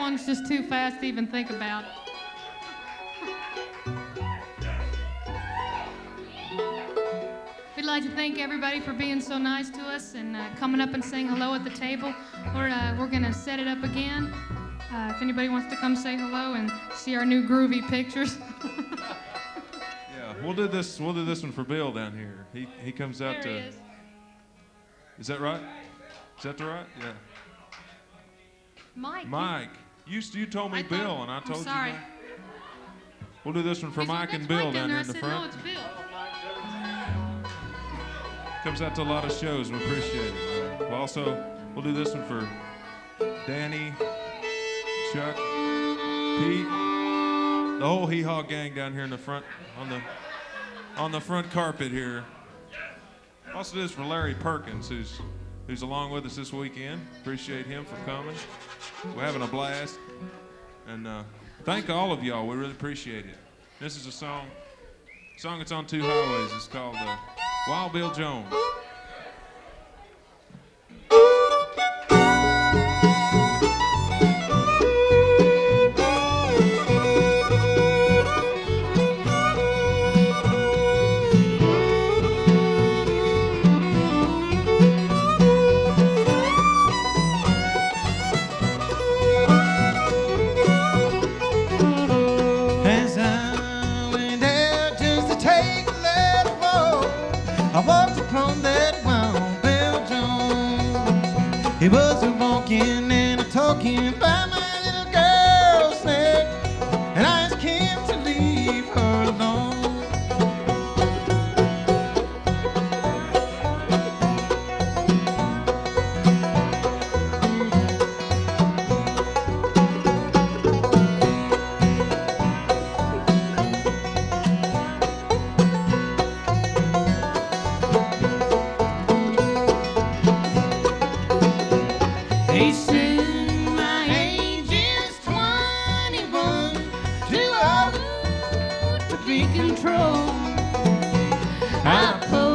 song's just too fast to even think about. We'd like to thank everybody for being so nice to us and coming up and saying hello at the table. We're going to set it up again. If anybody wants to come say hello and see our new groovy pictures. Yeah, we'll do this one for Bill down here. He comes out There to. he is. Is that right? Is that right? Yeah. Mike. You told me Bill, and I told I'm sorry. you Mike. We'll do this one for Mike and Bill down there in the front. No, it's Bill. Comes out to a lot of shows, and we appreciate it. We'll do this one for Danny, Chuck, Pete, the whole Hee Haw gang down here in the front, on the front carpet here. Also this for Larry Perkins, who's along with us this weekend. Appreciate him for coming. We're having a blast. And thank all of y'all. We really appreciate it. This is a song that's on two highways. It's called Wild Bill Jones. I walked upon that Wild Bill Jones. He was a walking and a talking by my little girl's neck, and I asked him to leave her alone. He said my age is 21, too old to be controlled. I